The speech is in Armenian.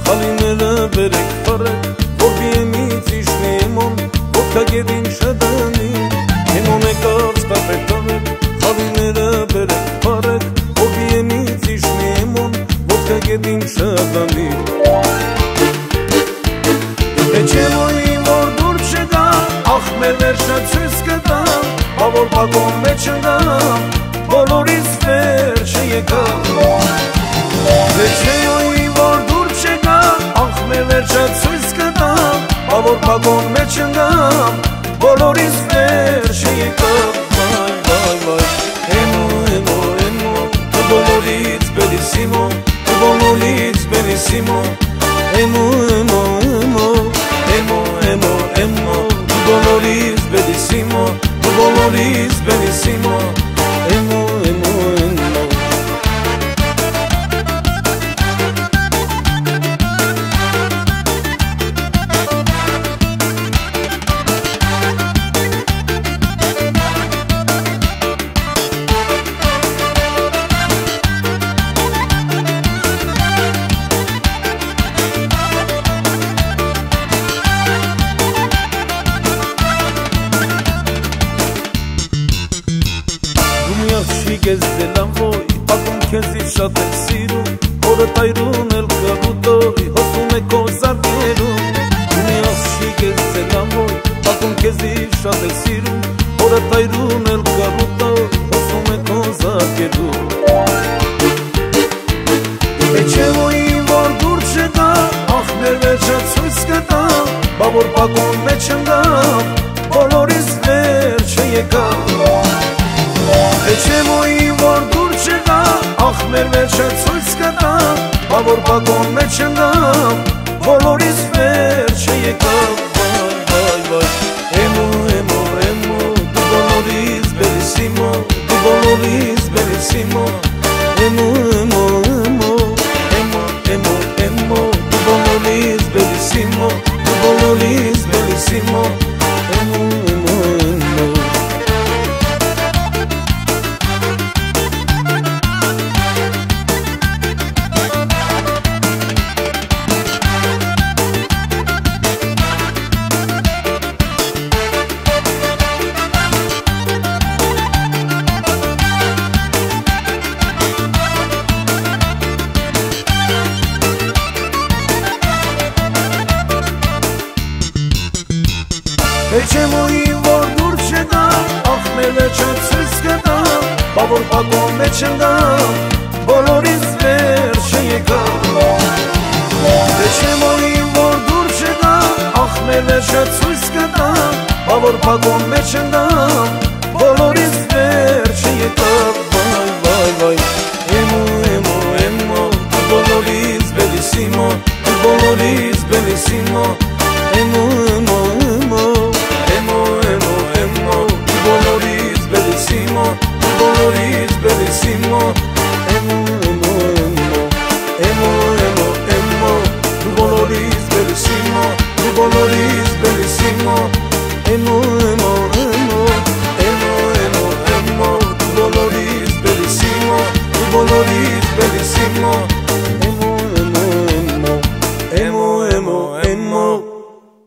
Հալիները բերեք պարեք, որ բիեմից իշնի էմոն, ոտքա գետին շադանի Էմոն եկավ ստապեք տավեք, հալիները բերեք պարեք, որ բիեմից իշնի էմոն, ոտքա գետին շադանի Էջևոյին որ դուր չգա, ախ մեր վերջը ցույց կտա Բավոր բագոն մեջ ընգամ, բոլորից վերջը եկավ Էջևոյին որ դուր չգա, ախ մեր վերջը ցույց կտա Բավոր բագոն մեջ ընգամ, բոլորից վերջը եկավ Վայ, վայ, վայ, էմո, էմո, էմո, դու բոլորից բելիսիմո, դու բոլորից բելիսիմո Էմո, էմո, էմո, էմո, էմո, էմո, դու բոլորից բելիսիմո, դու բոլորից բելիսիմո Էմո, էմո, էմո Ես ձելան ոյ, պատում քեզից շատ եմ սիրում Հորը տայրուն էլ կրուտոյ, հոսում է քո զարկերում Ու մի աղջիկ ես ձելան ոյ, պատում քեզից շատ եմ սիրում Հորը տայրուն էլ կրուտոյ, հոսում է քո զարկերում Էջևոյին որ դուր չգա, ախ մեր վերջը ցույց կտա Բա որ բագոն մեջ ընգամ, բոլորից վերջը եկավ Էջևոյին որ դուր չգա, ախ մեր վերջը ցույց կտա Բա որ բագոն մեջ ընգամ, բոլորից վերջը եկավ Վայ, վայ, վայ, էմո, էմո, էմո, դու բոլորից բելիսիմո, դու բոլորից բելիսիմո Էմո, էմո, էմո, էմո, էմո, էմո, դու բոլորից բելիսիմո, դու բոլորից բելիսիմո Էմո, էմո, էմո Էջևոյին որ դուր չգա, ախ մեր վերջը ցույց կտա Բա որ բագոն մեջ ընգամ, բոլորից վերջը եկավ Էջևոյին որ դուր չգա, ախ մեր վերջը ցույց կտա Բա որ բագոն մեջ ընգամ, բոլորից վերջը եկավ Վայ, վայ, վայ, էմո, էմո, էմո, դու բոլորից բելիսիմո, դու բոլորից բելիսիմո Էմո, էմո, էմո Bellissimo, Boloris, bellissimo Emo, emo, emo Emo, emo, emo Tu Boloris, bellissimo Tu Boloris, bellissimo Emo,